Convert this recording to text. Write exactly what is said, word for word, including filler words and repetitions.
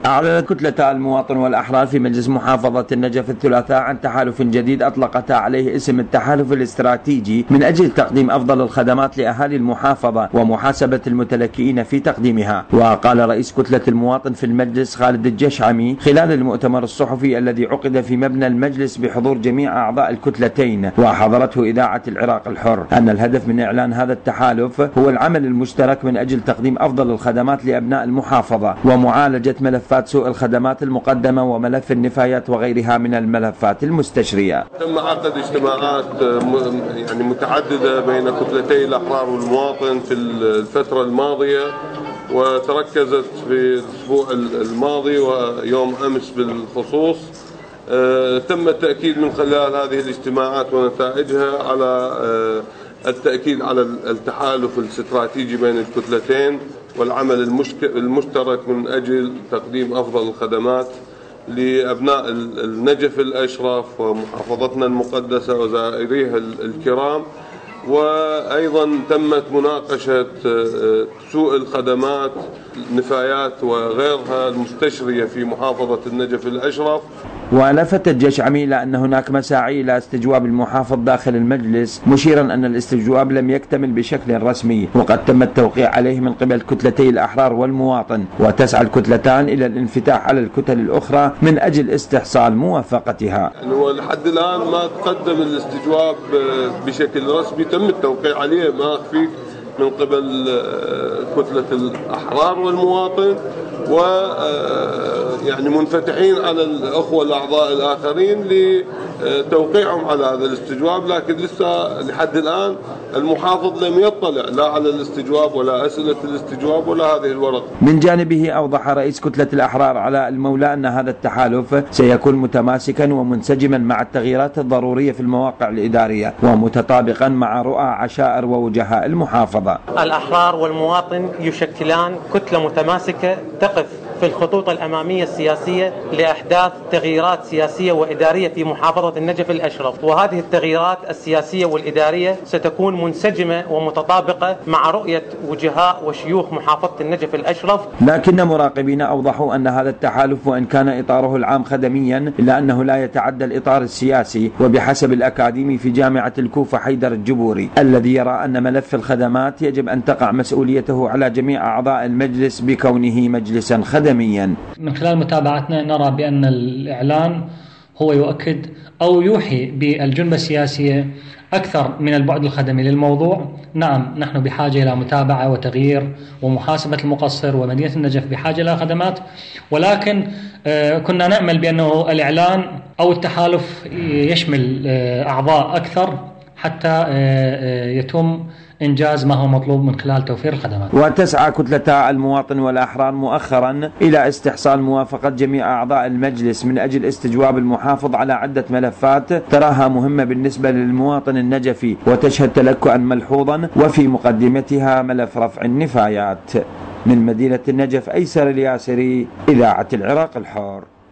أعلنت كتلة المواطن والأحرار في مجلس محافظة النجف الثلاثاء عن تحالف جديد أطلقتا عليه اسم التحالف الاستراتيجي من أجل تقديم أفضل الخدمات لأهالي المحافظة ومحاسبة المتلكئين في تقديمها. وقال رئيس كتلة المواطن في المجلس خالد الجشعمي خلال المؤتمر الصحفي الذي عقد في مبنى المجلس بحضور جميع أعضاء الكتلتين وحضرته إذاعة العراق الحر أن الهدف من إعلان هذا التحالف هو العمل المشترك من أجل تقديم أفضل الخدمات لأبناء المحافظة ومعالجة ملفات سوء الخدمات المقدمة وملف النفايات وغيرها من الملفات المستشرية. تم عقد اجتماعات يعني متعددة بين كتلتي الأحرار والمواطن في الفترة الماضية، وتركزت في الأسبوع الماضي ويوم أمس بالخصوص. تم التأكيد من خلال هذه الاجتماعات ونتائجها على التأكيد على التحالف الاستراتيجي بين الكتلتين والعمل المشترك من أجل تقديم أفضل الخدمات لأبناء النجف الأشرف ومحافظتنا المقدسة وزائريها الكرام. وأيضا تمت مناقشة سوء الخدمات، نفايات وغيرها المستشرية في محافظة النجف الأشرف. ولفت الجشعمي إلى أن هناك مساعي إلى استجواب المحافظ داخل المجلس، مشيرا أن الاستجواب لم يكتمل بشكل رسمي وقد تم التوقيع عليه من قبل كتلتي الأحرار والمواطن، وتسعى الكتلتان إلى الانفتاح على الكتل الأخرى من أجل استحصال موافقتها. يعني ولحد الآن ما تقدم الاستجواب بشكل رسمي، تم التوقيع عليه ما أخفيك من قبل كتلة الأحرار والمواطن، و يعني منفتحين على الأخوة الأعضاء الآخرين لتوقيعهم على هذا الاستجواب. لكن لسه لحد الآن المحافظ لم يطلع لا على الاستجواب ولا أسئلة الاستجواب ولا هذه الورقة. من جانبه أوضح رئيس كتلة الأحرار علاء المولى أن هذا التحالف سيكون متماسكا ومنسجما مع التغييرات الضرورية في المواقع الإدارية ومتطابقا مع رؤى عشائر ووجهاء المحافظة. الأحرار والمواطن يشكلان كتلة متماسكة تقف في الخطوط الأمامية السياسية لأحداث تغييرات سياسية وإدارية في محافظة النجف الأشرف، وهذه التغييرات السياسية والإدارية ستكون منسجمة ومتطابقة مع رؤية وجهاء وشيوخ محافظة النجف الأشرف. لكن مراقبين أوضحوا أن هذا التحالف وإن كان إطاره العام خدميا إلا أنه لا يتعدى الإطار السياسي، وبحسب الأكاديمي في جامعة الكوفة حيدر الجبوري الذي يرى أن ملف الخدمات يجب أن تقع مسؤوليته على جميع أعضاء المجلس بكونه مجلسا خدميا. من خلال متابعتنا نرى بأن الإعلان هو يؤكد أو يوحي بالجنبة السياسية أكثر من البعد الخدمي للموضوع. نعم، نحن بحاجة إلى متابعة وتغيير ومحاسبة المقصر، ومدينة النجف بحاجة إلى خدمات، ولكن كنا نأمل بأنه الإعلان أو التحالف يشمل أعضاء أكثر حتى يتم إنجاز ما هو مطلوب من خلال توفير الخدمات. وتسعى كتلتا المواطن والأحرار مؤخرا إلى استحصال موافقة جميع أعضاء المجلس من أجل استجواب المحافظ على عدة ملفات تراها مهمة بالنسبة للمواطن النجفي وتشهد تلكؤا ملحوظا، وفي مقدمتها ملف رفع النفايات. من مدينة النجف، أيسر الياسري، إذاعة العراق الحر.